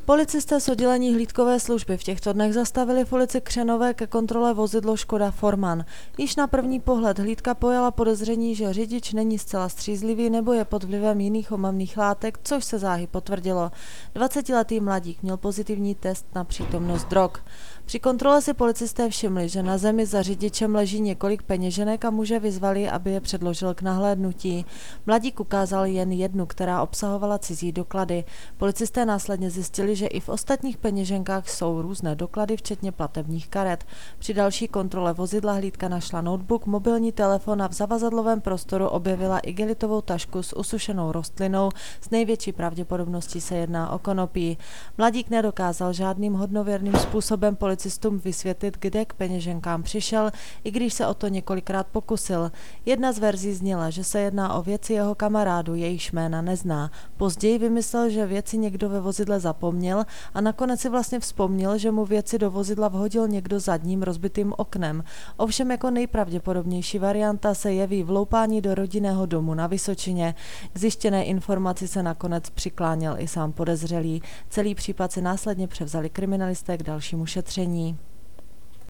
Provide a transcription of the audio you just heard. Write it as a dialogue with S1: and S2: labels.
S1: Policisté z oddělení hlídkové služby v těchto dnech zastavili v ulici Křenové ke kontrole vozidlo Škoda Forman. Již na první pohled hlídka pojala podezření, že řidič není zcela střízlivý nebo je pod vlivem jiných omamných látek, což se záhy potvrdilo. 20letý mladík měl pozitivní test na přítomnost drog. Při kontrole si policisté všimli, že na zemi za řidičem leží několik peněženek a muže vyzvali, aby je předložil k nahlédnutí. Mladík ukázal jen jednu, která obsahovala cizí doklady. Policisté následně zjistili, že i v ostatních peněženkách jsou různé doklady, včetně platebních karet. Při další kontrole vozidla hlídka našla notebook, mobilní telefon a v zavazadlovém prostoru objevila igelitovou tašku s usušenou rostlinou. S největší pravděpodobností se jedná o konopí. Mladík nedokázal žádným hodnověrným způsobem policistům vysvětlit, kde k peněženkám přišel, i když se o to několikrát pokusil. Jedna z verzí zněla, že se jedná o věci jeho kamarádu, jejichž jména nezná. Později vymyslel, že věci někdo ve vozidle zapomněl a nakonec si vlastně vzpomněl, že mu věci do vozidla vhodil někdo zadním rozbitým oknem. Ovšem jako nejpravděpodobnější varianta se jeví vloupání do rodinného domu na Vysočině. K zjištěné informaci se nakonec přikláněl i sám podezřelý. Celý případ si následně převzali kriminalisté k dalšímu šetření.